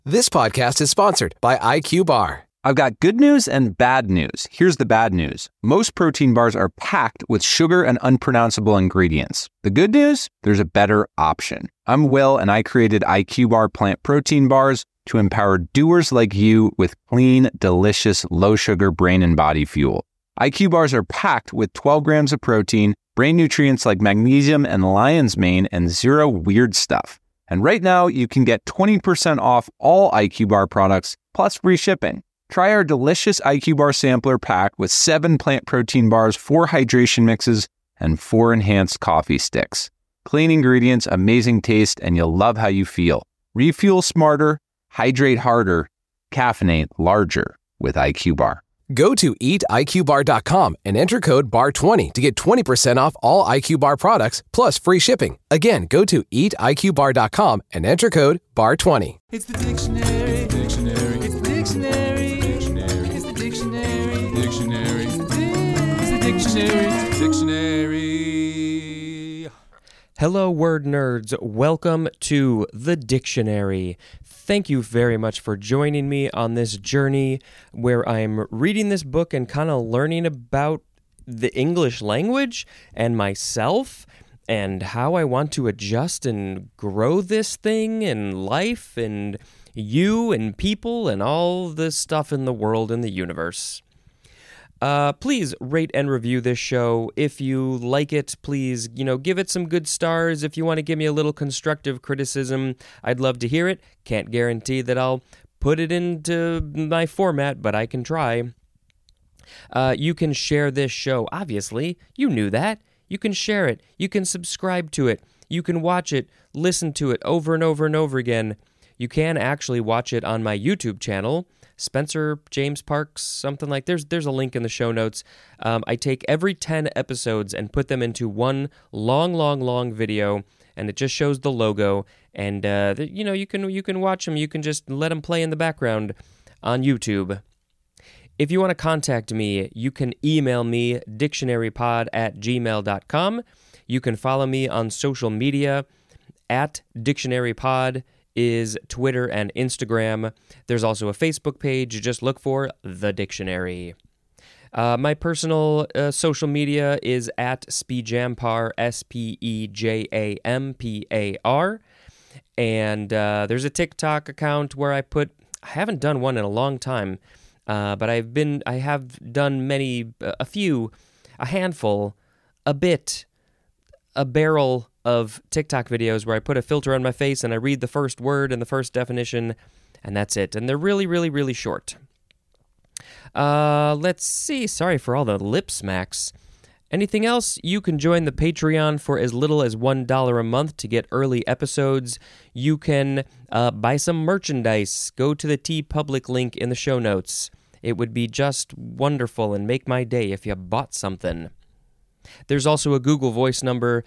This podcast is sponsored by IQ Bar. I've got good news and bad news. Here's the bad news. Most protein bars are packed with sugar and unpronounceable ingredients. The good news? There's a better option. I'm Will, and I created IQ Bar plant protein bars to empower doers like you with clean, delicious, low-sugar brain and body fuel. IQ Bars are packed with 12 grams of protein, brain nutrients like magnesium and lion's mane, and zero weird stuff. And right now, you can get 20% off all IQ Bar products, plus free shipping. Try our delicious IQ Bar sampler pack with 7 plant protein bars, 4 hydration mixes, and 4 enhanced coffee sticks. Clean ingredients, amazing taste, and you'll love how you feel. Refuel smarter, hydrate harder, caffeinate larger with IQ Bar. Go to eatiqbar.com and enter code BAR20 to get 20% off all IQ Bar products plus free shipping. Again, go to eatiqbar.com and enter code BAR20. It's the dictionary. Dictionary. It's the dictionary. Dictionary. It's the dictionary. Dictionary. It's the dictionary. It's the dictionary. Hello, word nerds. Welcome to the dictionary. Thank you very much for joining me on this journey where I'm reading this book and kind of learning about the English language and myself and how I want to adjust and grow this thing and life and you and people and all the stuff in the world and the universe. Please rate and review this show. If you like it, please, give it some good stars. If you want to give me a little constructive criticism, I'd love to hear it. Can't guarantee that I'll put it into my format, but I can try. You can share this show. Obviously, you knew that. You can share it. You can subscribe to it. You can watch it, listen to it over and over and over again. You can actually watch it on my YouTube channel, Spencer James Parks, something like. There's a link in the show notes. I take every 10 episodes and put them into one long video, and it just shows the logo. And you can watch them. You can just let them play in the background on YouTube. If you want to contact me, you can email me dictionarypod@gmail.com. You can follow me on social media @dictionarypod. Is Twitter and Instagram. There's also a Facebook page. You just look for The Dictionary. My personal social media is @Spejampar, SPEJAMPAR. And there's a TikTok account where I haven't done one in a long time, but I have done a handful, a barrel of TikTok videos where I put a filter on my face and I read the first word and the first definition, and that's it. And they're really, really, really short. Let's see. Sorry for all the lip smacks. Anything else? You can join the Patreon for as little as $1 a month to get early episodes. You can buy some merchandise. Go to the TeePublic link in the show notes. It would be just wonderful and make my day if you bought something. There's also a Google Voice number,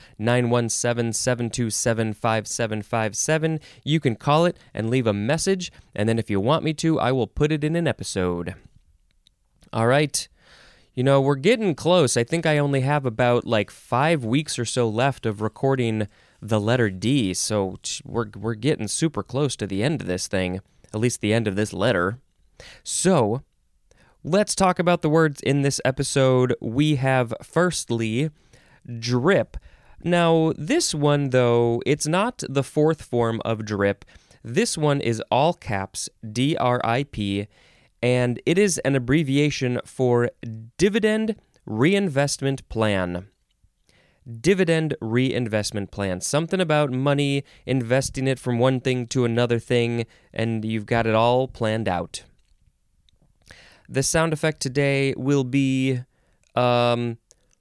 917-727-5757. You can call it and leave a message, and then if you want me to, I will put it in an episode. All right. We're getting close. I think I only have about 5 weeks or so left of recording the letter D, so we're getting super close to the end of this thing, at least the end of this letter. So let's talk about the words in this episode. We have, firstly, drip. Now, this one, though, it's not the fourth form of drip. This one is all caps, DRIP, and it is an abbreviation for Dividend Reinvestment Plan. Dividend Reinvestment Plan. Something about money, investing it from one thing to another thing, and you've got it all planned out. The sound effect today will be, the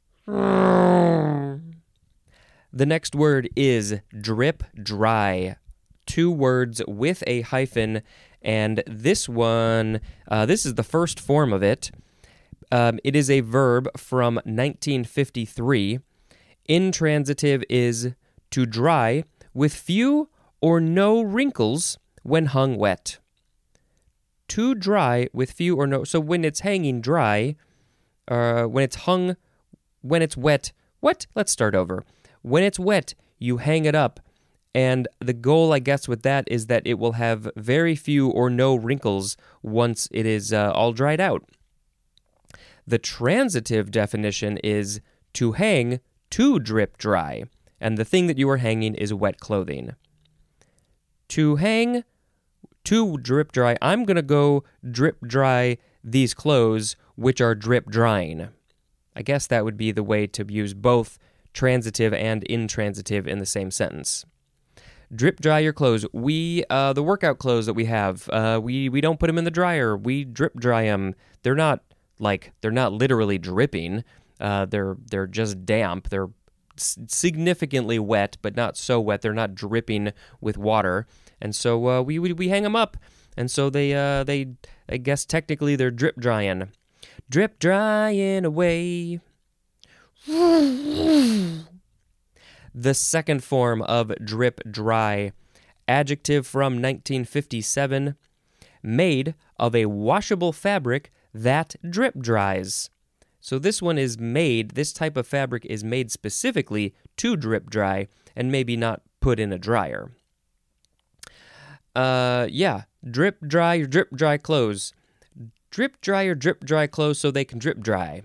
next word is drip dry. 2 words with a hyphen, and this one, this is the first form of it. It is a verb from 1953. Intransitive is to dry with few or no wrinkles when hung wet. To dry with few or no. So when it's hanging dry, when it's hung, when it's wet. What? Let's start over. When it's wet, you hang it up And the goal, I guess, with that is that it will have very few or no wrinkles once it is all dried out. The transitive definition is to hang to drip dry, and the thing that you are hanging is wet clothing. To hang to drip dry, I'm going to go drip dry these clothes, which are drip drying. I guess that would be the way to use both transitive and intransitive in the same sentence. Drip dry your clothes. The workout clothes that we have, we don't put them in the dryer. We drip dry them. They're not literally dripping. They're just damp. They're significantly wet, but not so wet. They're not dripping with water. And so we hang them up. And so they I guess technically they're drip drying. Drip drying away. The second form of drip dry, adjective from 1957, made of a washable fabric that drip dries. So this one is made, this type of fabric is made specifically to drip dry and maybe not put in a dryer. Drip dry your drip dry clothes. Drip dry your drip dry clothes so they can drip dry.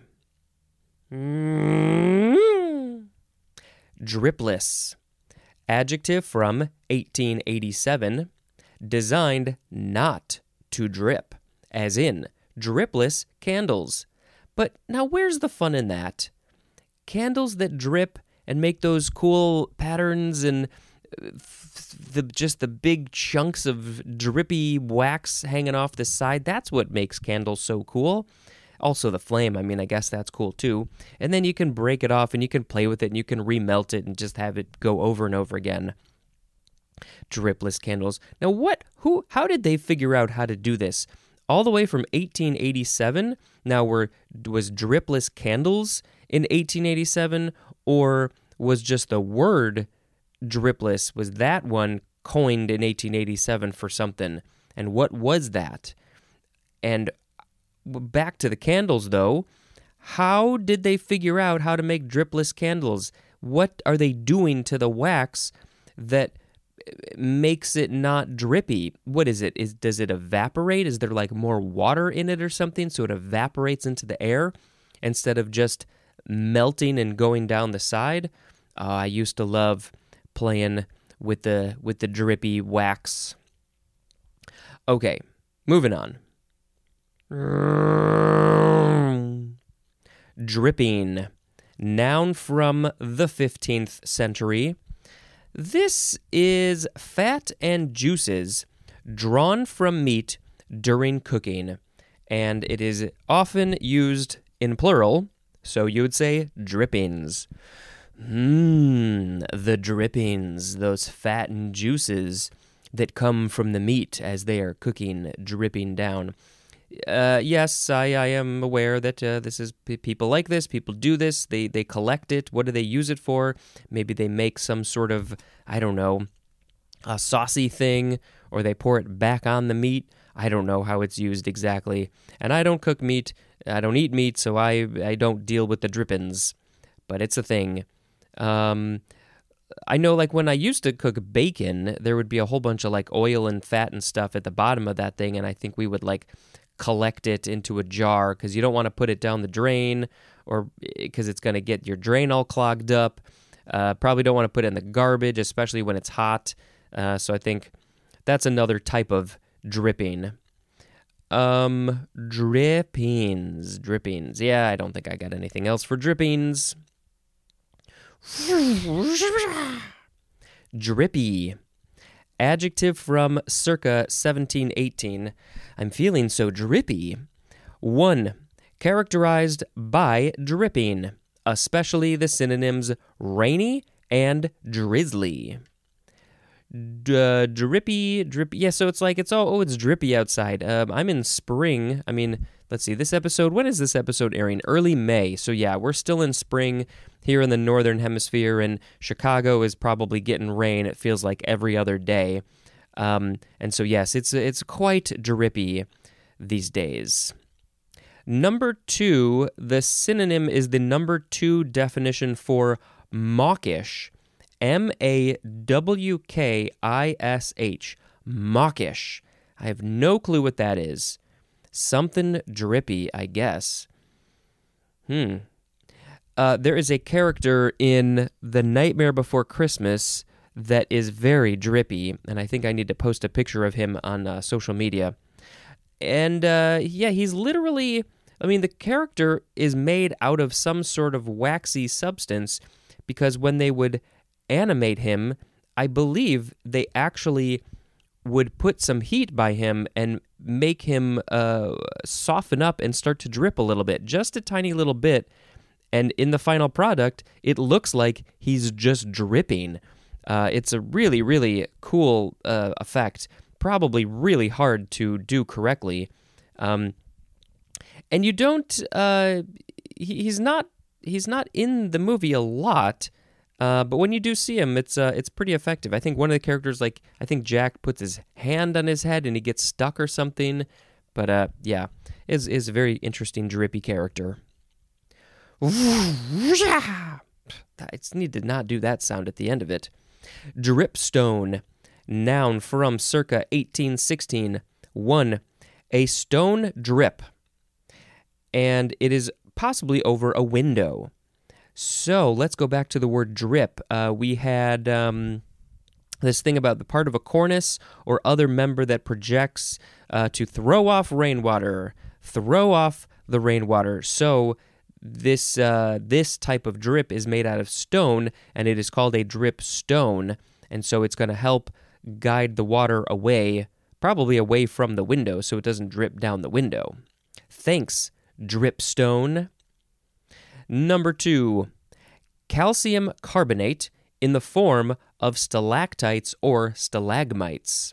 Dripless, adjective from 1887, designed not to drip, as in dripless candles. But now where's the fun in that? Candles that drip and make those cool patterns and just the big chunks of drippy wax hanging off the side, that's what makes candles so cool. Also the flame, I guess that's cool too. And then you can break it off and you can play with it and you can remelt it and just have it go over and over again. Dripless candles. Now how did they figure out how to do this? All the way from 1887, now was dripless candles in 1887, or was just the word dripless, was that one coined in 1887 for something? And what was that? And back to the candles, though, how did they figure out how to make dripless candles? What are they doing to the wax that makes it not drippy? What is it? Does it evaporate? Is there like more water in it or something so it evaporates into the air instead of just melting and going down the side? I used to love playing with the drippy wax. Okay, moving on. Dripping, noun from the 15th century. This is fat and juices drawn from meat during cooking, and it is often used in plural, so you would say drippings. The drippings, those fat and juices that come from the meat as they are cooking, dripping down. Yes, I am aware that this is people like this. People do this. They collect it. What do they use it for? Maybe they make some sort of, I don't know, a saucy thing, or they pour it back on the meat. I don't know how it's used exactly. And I don't cook meat. I don't eat meat, so I don't deal with the drippings. But it's a thing. I know, like, when I used to cook bacon, there would be a whole bunch of, like, oil and fat and stuff at the bottom of that thing, and I think we would, like, collect it into a jar because you don't want to put it down the drain, or because it's going to get your drain all clogged up. Probably don't want to put it in the garbage, especially when it's hot. So I think that's another type of dripping. Drippings. Yeah, I don't think I got anything else for drippings. Drippy. Adjective from circa 1718. I'm feeling so drippy. 1. Characterized by dripping, especially the synonyms rainy and drizzly. Drippy. Yeah, so it's like it's drippy outside. I'm in spring. Let's see, when is this episode airing? Early May. So yeah, we're still in spring here in the northern hemisphere, and Chicago is probably getting rain. It feels like every other day. And so yes, it's quite drippy these days. Number 2, the synonym is the number 2 definition for mawkish, Mawkish. Mawkish. I have no clue what that is. Something drippy, I guess. There is a character in The Nightmare Before Christmas that is very drippy, and I think I need to post a picture of him on social media. And he's literally, the character is made out of some sort of waxy substance, because when they would animate him, I believe they actually would put some heat by him and make him soften up and start to drip a little bit, just a tiny little bit. And in the final product, it looks like he's just dripping. It's a really, really cool effect, probably really hard to do correctly. And you don't, he's not in the movie a lot, but when you do see him, it's pretty effective. I think one of the characters, I think Jack puts his hand on his head and he gets stuck or something. But is a very interesting drippy character. I just need to not do that sound at the end of it. Dripstone, noun from circa 1816. 1. A stone drip. And it is possibly over a window. So let's go back to the word drip. We had this thing about the part of a cornice or other member that projects to throw off rainwater. Throw off the rainwater. So this type of drip is made out of stone, and it is called a dripstone. And so it's going to help guide the water away, probably away from the window, so it doesn't drip down the window. Thanks, dripstone. Number 2, calcium carbonate in the form of stalactites or stalagmites.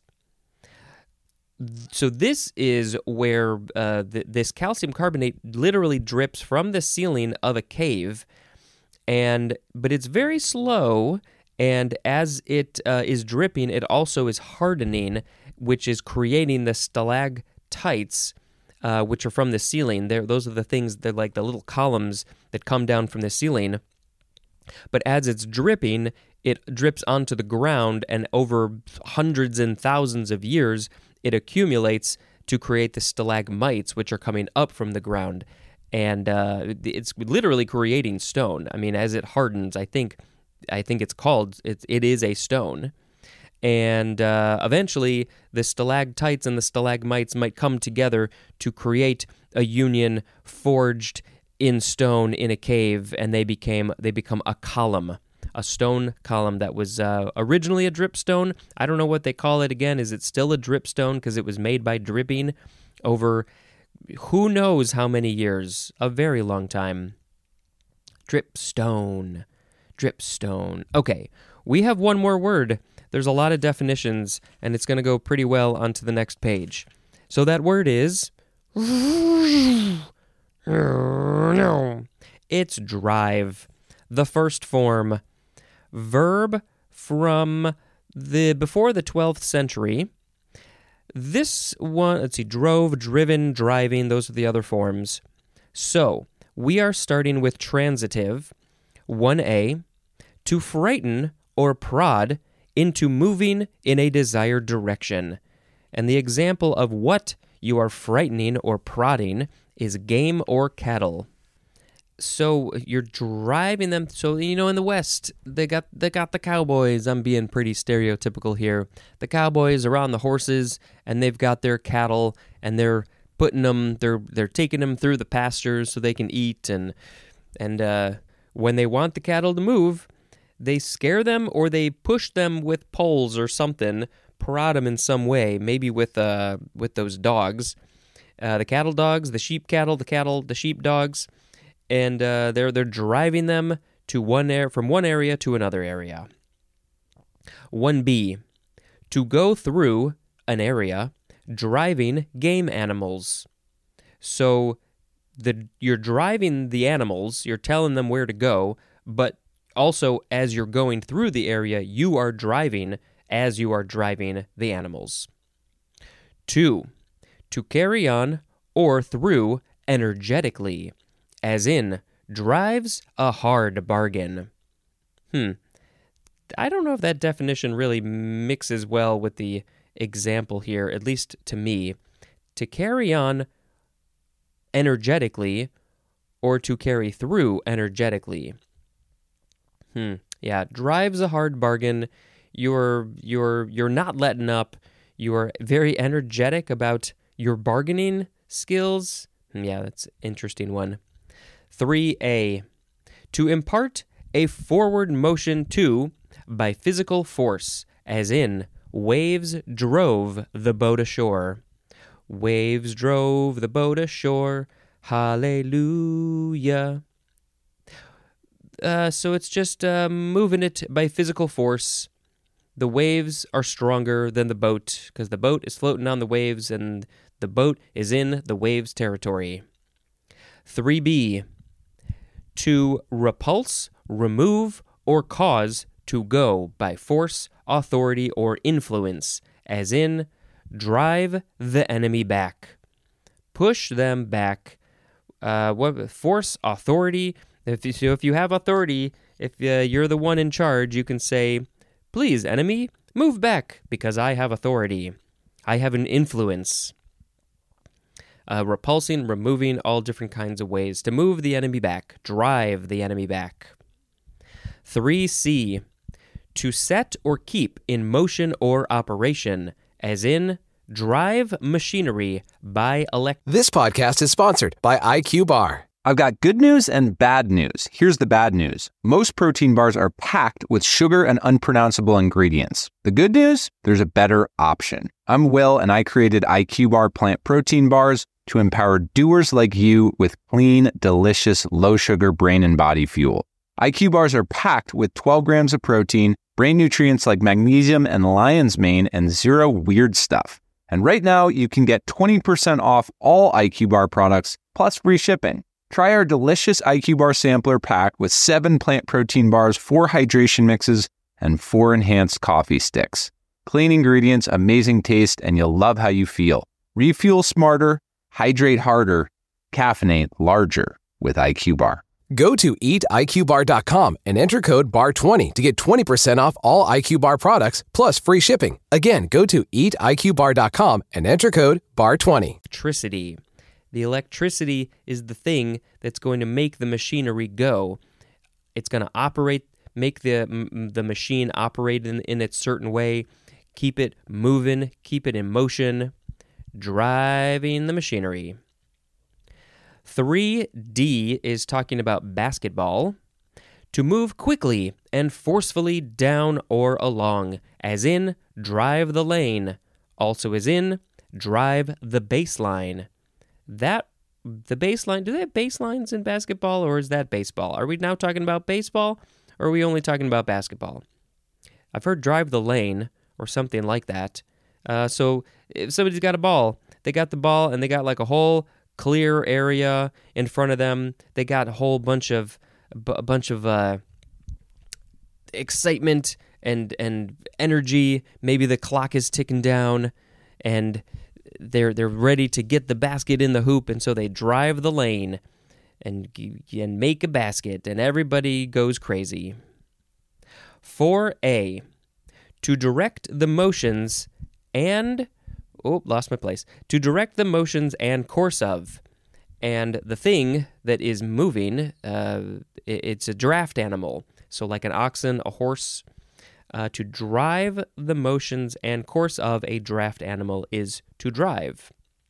So this is where this calcium carbonate literally drips from the ceiling of a cave, but it's very slow, and as it is dripping, it also is hardening, which is creating the stalactites, which are from the ceiling. Those are the things that like the little columns that come down from the ceiling. But as it's dripping, it drips onto the ground, and over hundreds and thousands of years, it accumulates to create the stalagmites, which are coming up from the ground. And it's literally creating stone. As it hardens, I think it is a stone. And eventually, the stalactites and the stalagmites might come together to create a union forged in stone in a cave, and they become a column, a stone column that was originally a dripstone. I don't know what they call it again. Is it still a dripstone because it was made by dripping over who knows how many years? A very long time. Dripstone. Okay, we have one more word. There's a lot of definitions, and it's going to go pretty well onto the next page. So that word is... It's drive. The first form. Verb from before the 12th century. This one, drove, driven, driving, those are the other forms. So, we are starting with transitive. 1a, to frighten or prod into moving in a desired direction. And the example of what you are frightening or prodding is game or cattle. So you're driving them. So, in the West, they got the cowboys. I'm being pretty stereotypical here. The cowboys are on the horses, and they've got their cattle, and they're putting them. They're taking them through the pastures so they can eat. And when they want the cattle to move, they scare them or they push them with poles or something, prod them in some way, maybe with those dogs, the cattle dogs, the sheep cattle, the sheep dogs. And they're driving them to from one area to another area. 1b, to go through an area, driving game animals. So you're driving the animals, you're telling them where to go, but also as you're going through the area, you are driving as you are driving the animals. 2, to carry on or through energetically, as in, drives a hard bargain. I don't know if that definition really mixes well with the example here, at least to me. To carry on energetically or to carry through energetically. Yeah, drive's a hard bargain. You're not letting up. You're very energetic about your bargaining skills. Yeah, that's an interesting one. 3A. To impart a forward motion to by physical force, as in waves drove the boat ashore. Waves drove the boat ashore. Hallelujah. So it's just moving it by physical force. The waves are stronger than the boat because the boat is floating on the waves and the boat is in the waves territory. 3B. To repulse, remove, or cause to go by force, authority, or influence, as in drive the enemy back. Push them back. Force, authority. If you have authority, if you're the one in charge, you can say, please, enemy, move back because I have authority. I have an influence. Repulsing, removing, all different kinds of ways to move the enemy back, drive the enemy back. 3C. To set or keep in motion or operation, as in drive machinery by This podcast is sponsored by IQ Bar. I've got good news and bad news. Here's the bad news. Most protein bars are packed with sugar and unpronounceable ingredients. The good news? There's a better option. I'm Will, and I created IQ Bar plant protein bars to empower doers like you with clean, delicious, low-sugar brain and body fuel. IQ Bars are packed with 12 grams of protein, brain nutrients like magnesium and lion's mane, and zero weird stuff. And right now, you can get 20% off all IQ Bar products, plus free shipping. Try our delicious IQ Bar sampler pack with 7 plant protein bars, 4 hydration mixes, and 4 enhanced coffee sticks. Clean ingredients, amazing taste, and you'll love how you feel. Refuel smarter, hydrate harder, caffeinate larger with IQ Bar. Go to eatiqbar.com and enter code BAR20 to get 20% off all IQ Bar products, plus free shipping. Again, go to eatiqbar.com and enter code BAR20. Electricity. The electricity is the thing that's going to make the machinery go. It's going to operate, make the machine operate in its certain way, keep it moving, keep it in motion, driving the machinery. 3D is talking about basketball. To move quickly and forcefully down or along, as in drive the lane. Also as in drive the baseline. The baseline, do they have baselines in basketball, or is that baseball? Are we now talking about baseball, or are we only talking about basketball? I've heard drive the lane or something like that. So if somebody's got a ball, they got the ball and they got like a whole clear area in front of them. They got a whole bunch of excitement and energy. Maybe the clock is ticking down, and they're ready to get the basket in the hoop, and so they drive the lane and make a basket, and everybody goes crazy. 4A. To direct the motions and... To direct the motions and course of. And the thing that is moving, it's a draft animal. So like an oxen, a horse. To drive the motions and course of a draft animal is to drive.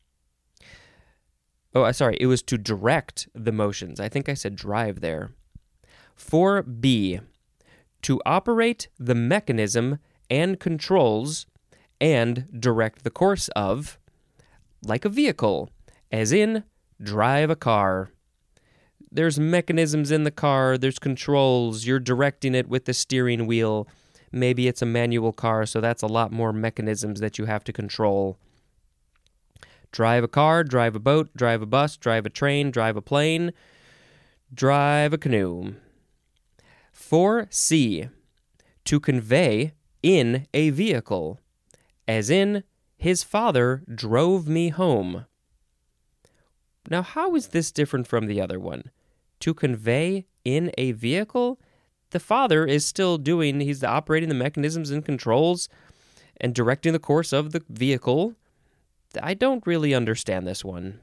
It was to direct the motions. I think I said drive there. 4B. To operate the mechanism and controls and direct the course of, like a vehicle, as in drive a car. There's mechanisms in the car, there's controls, you're directing it with the steering wheel. Maybe it's a manual car, so that's a lot more mechanisms that you have to control. Drive a car, drive a boat, drive a bus, drive a train, drive a plane, drive a canoe. 4C. To convey in a vehicle, as in, his father drove me home. Now, how is this different from the other one? To convey in a vehicle? the father is still he's operating the mechanisms and controls and directing the course of the vehicle. I don't really understand this one.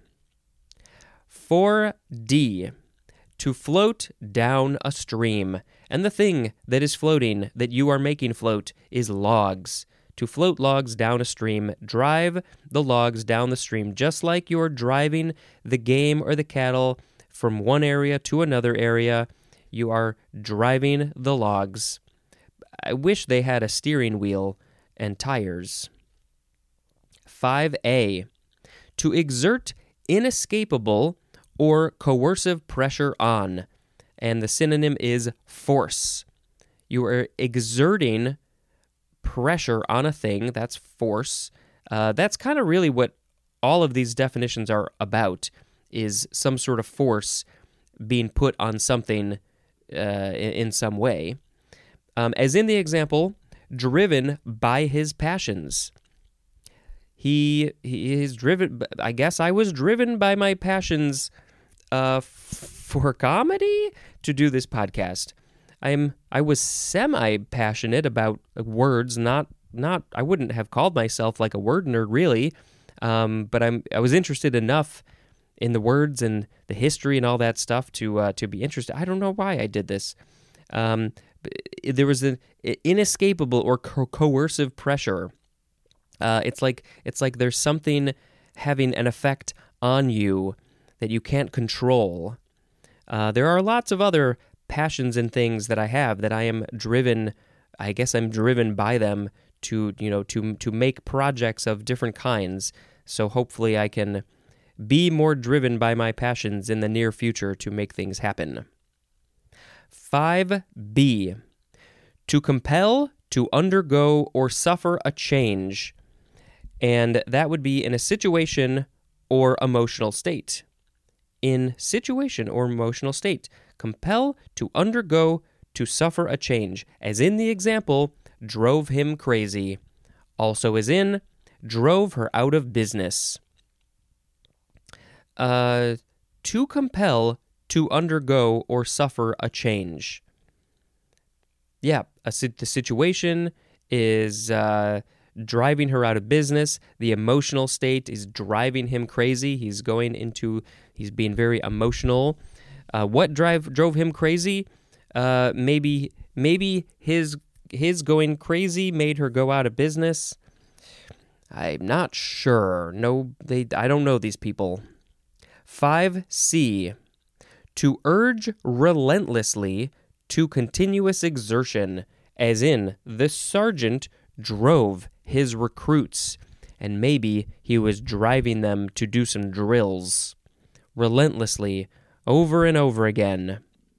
4D, to float down a stream. And the thing that is floating, that you are making float, is logs. To float logs down a stream, drive the logs down the stream, just like you're driving the game or the cattle from one area to another area. You are driving the logs. I wish they had a steering wheel and tires. 5A, to exert inescapable or coercive pressure on, and the synonym is force. You are exerting pressure on a thing, that's force. That's kind of really what all of these definitions are about, is some sort of force being put on something in some way. As in the example, driven by his passions. He is driven, I guess I was driven by my passions for comedy to do this podcast. I was semi-passionate about words, not I wouldn't have called myself like a word nerd really, but I was interested enough in the words and the history and all that stuff to be interested. I don't know why I did this. There was an inescapable or coercive pressure. It's like there's something having an effect on you that you can't control. There are lots of other passions and things that I have that I am driven. I guess I'm driven by them to make projects of different kinds. So hopefully I can be more driven by my passions in the near future to make things happen. 5B, to compel, to undergo, or suffer a change. And that would be in a situation or emotional state. In situation or emotional state. Compel, to undergo, to suffer a change. As in the example, drove him crazy. Also as in, drove her out of business. To compel, to undergo, or suffer a change. Yeah, the situation is driving her out of business. The emotional state is driving him crazy. He's being very emotional. What drove him crazy? Maybe his going crazy made her go out of business. I'm not sure. I don't know these people. 5C, to urge relentlessly to continuous exertion, as in the sergeant drove his recruits, and maybe he was driving them to do some drills, relentlessly, over and over again.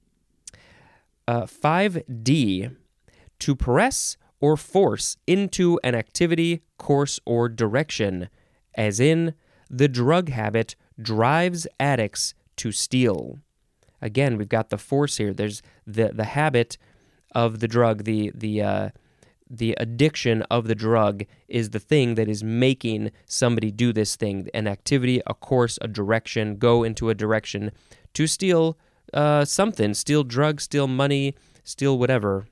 5D, to press or force into an activity, course, or direction, as in the drug habit drives addicts to steal. Again, we've got the force here. There's the habit of the drug, the addiction of the drug is the thing that is making somebody do this thing, an activity, a course, a direction, go into a direction to steal something, steal drugs, steal money, steal whatever.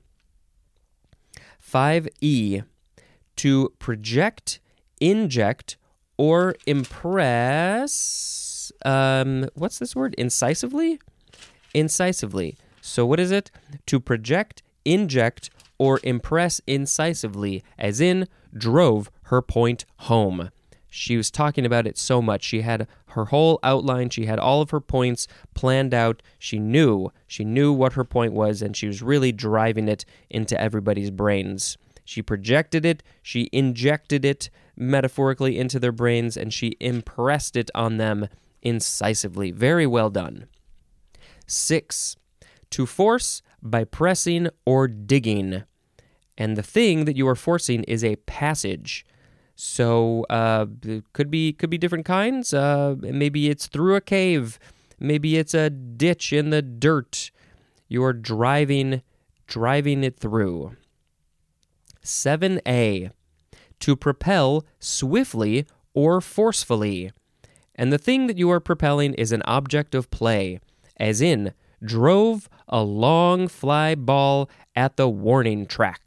5E, to project, inject, or impress, what's this word? Incisively? Incisively. So what is it? To project, inject, or impress incisively, as in drove her point home. She was talking about it so much. She had her whole outline. She had all of her points planned out. She knew what her point was, and she was really driving it into everybody's brains. She projected it, she injected it metaphorically into their brains, and she impressed it on them incisively. Very well done. 6, to force by pressing or digging. And the thing that you are forcing is a passage. So it could be different kinds. Maybe it's through a cave. Maybe it's a ditch in the dirt. You are driving it through. 7A, to propel swiftly or forcefully. And the thing that you are propelling is an object of play, as in drove a long fly ball at the warning track.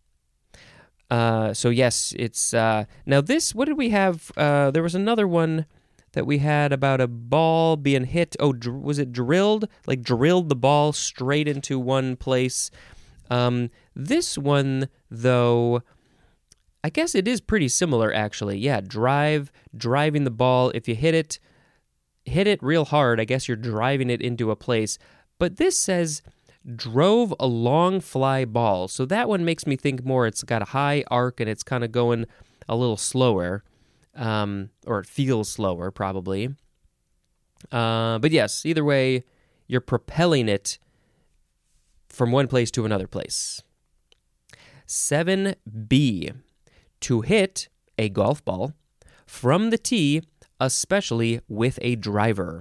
So yes, it's now this. What did we have? There was another one that we had about a ball being hit. Oh, was it drilled? Like drilled the ball straight into one place. This one, though, I guess it is pretty similar, actually. Yeah, driving the ball. If you hit it real hard, I guess you're driving it into a place. But this says drove a long fly ball. So that one makes me think more it's got a high arc and it's kind of going a little slower. Or it feels slower, probably. But yes, either way, you're propelling it from one place to another place. 7B, to hit a golf ball from the tee, especially with a driver.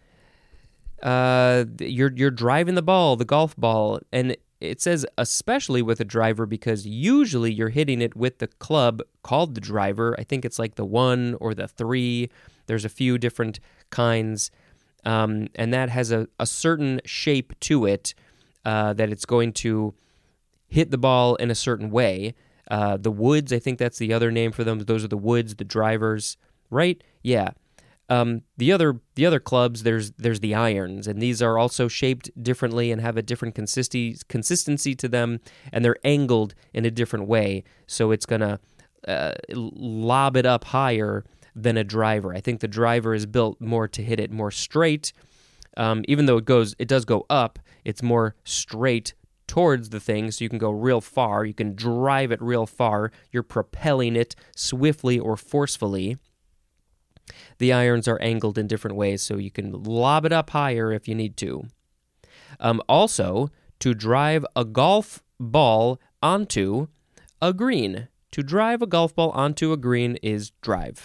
You're driving the golf ball, and it says especially with a driver because usually you're hitting it with the club called the driver. I think it's like the 1 or the 3. There's a few different kinds, and that has a certain shape to it that it's going to hit the ball in a certain way. The woods, I think that's the other name for them. Those are the woods, the drivers, right? Yeah. The other clubs, there's the irons, and these are also shaped differently and have a different consistency to them, and they're angled in a different way, so it's gonna lob it up higher than a driver. I think the driver is built more to hit it more straight. Even though it does go up, it's more straight towards the thing, so you can go real far. You can drive it real far. You're propelling it swiftly or forcefully. The irons are angled in different ways, so you can lob it up higher if you need to. Also, to drive a golf ball onto a green. To drive a golf ball onto a green is drive.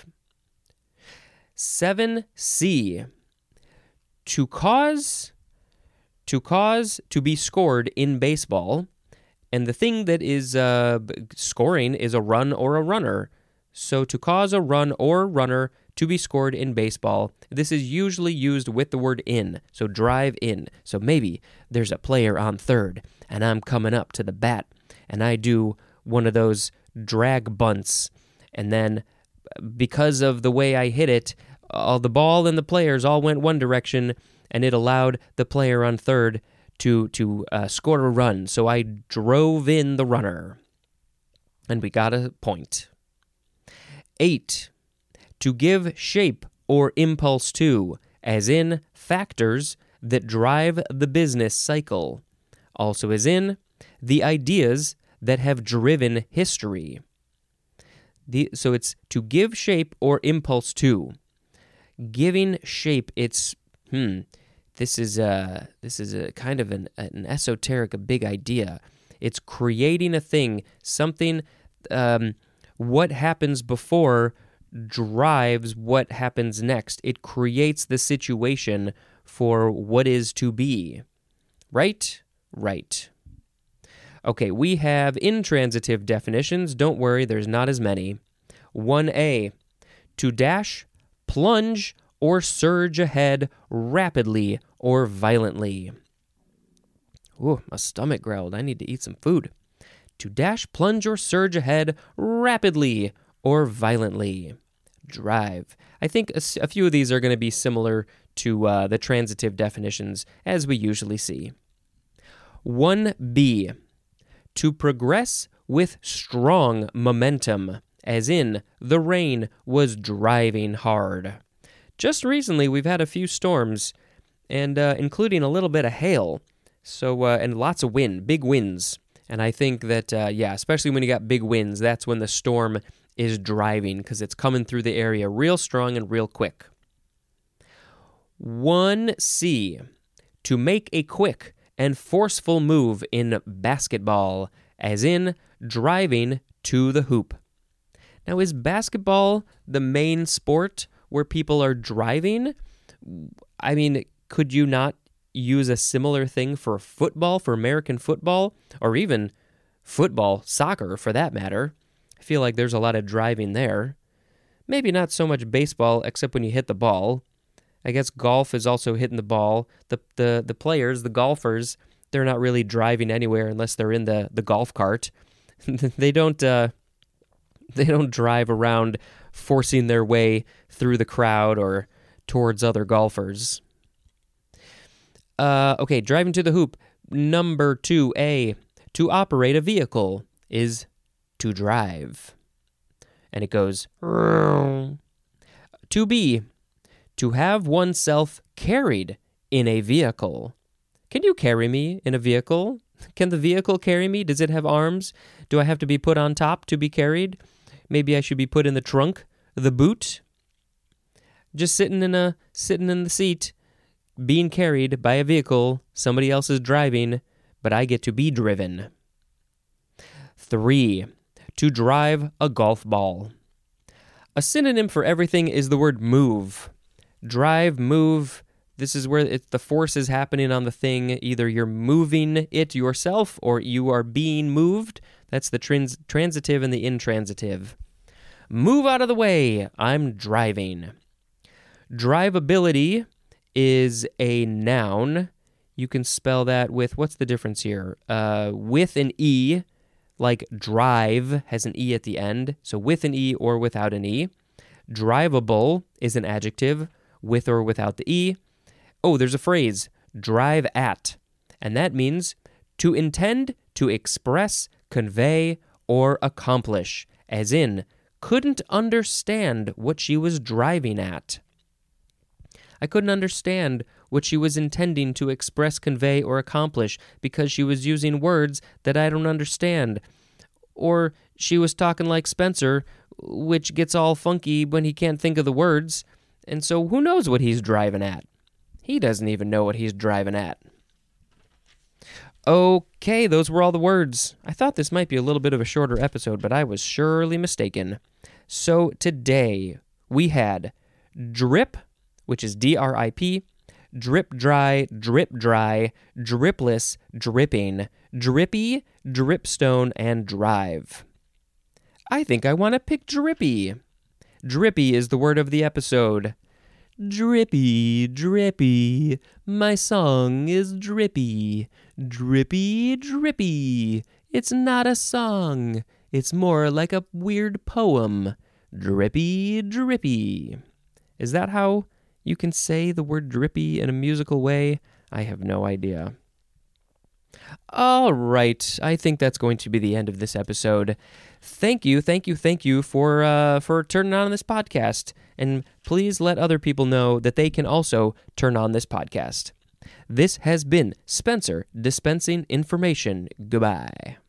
7C, to be scored in baseball, and the thing that is scoring is a run or a runner. So to cause a run or runner to be scored in baseball, this is usually used with the word in, so drive in. So maybe there's a player on third, and I'm coming up to the bat, and I do one of those drag bunts, and then because of the way I hit it, the ball and the players all went one direction, and it allowed the player on third to score a run. So I drove in the runner, and we got a point. 8, to give shape or impulse to, as in factors that drive the business cycle. Also as in the ideas that have driven history. So it's to give shape or impulse to. Giving shape, it's this is a kind of an esoteric, a big idea. It's creating a thing, something. What happens before drives what happens next. It creates the situation for what is to be. Right? Right. Okay, we have intransitive definitions. Don't worry, there's not as many. 1A, to dash, plunge, or surge ahead rapidly or violently. Ooh, my stomach growled. I need to eat some food. To dash, plunge, or surge ahead rapidly or violently. Drive. I think a few of these are going to be similar to the transitive definitions as we usually see. 1B, to progress with strong momentum, as in the rain was driving hard. Just recently, we've had a few storms, and including a little bit of hail, so and lots of wind, big winds. And I think that, especially when you got big winds, that's when the storm is driving, because it's coming through the area real strong and real quick. 1C, to make a quick and forceful move in basketball, as in driving to the hoop. Now, is basketball the main sport where people are driving? I mean, could you not use a similar thing for football, for American football, or even football, soccer for that matter? I feel like there's a lot of driving there. Maybe not so much baseball, except when you hit the ball. I guess golf is also hitting the ball. The players, the golfers, they're not really driving anywhere unless they're in the golf cart. They don't drive around forcing their way through the crowd or towards other golfers. Okay, driving to the hoop. Number 2A, to operate a vehicle is to drive. And it goes 2B, to have oneself carried in a vehicle. Can you carry me in a vehicle? Can the vehicle carry me? Does it have arms? Do I have to be put on top to be carried? Maybe I should be put in the trunk, the boot. Just sitting in the seat, being carried by a vehicle. Somebody else is driving, but I get to be driven. 3, to drive a golf ball. A synonym for everything is the word move. Drive, move. This is where the force is happening on the thing. Either you're moving it yourself or you are being moved. That's the transitive and the intransitive. Move out of the way. I'm driving. Drivability is a noun. You can spell that with, what's the difference here? With an E, like drive has an E at the end. So with an E or without an E. Drivable is an adjective, with or without the E. Oh, there's a phrase, drive at. And that means to intend, to express, convey, or accomplish. As in, couldn't understand what she was driving at. I couldn't understand what she was intending to express, convey, or accomplish because she was using words that I don't understand. Or she was talking like Spencer, which gets all funky when he can't think of the words, and so who knows what he's driving at? He doesn't even know what he's driving at. Okay, those were all the words. I thought this might be a little bit of a shorter episode, but I was surely mistaken. So today we had drip, which is D-R-I-P, drip dry, dripless, dripping, drippy, dripstone, and drive. I think I want to pick drippy. Drippy is the word of the episode. Drippy, drippy, my song is drippy. Drippy, drippy, it's not a song. It's more like a weird poem. Drippy, drippy. Is that how you can say the word drippy in a musical way? I have no idea. All right, I think that's going to be the end of this episode. Thank you for turning on this podcast, and please let other people know that they can also turn on this podcast. This has been Spencer dispensing information. Goodbye.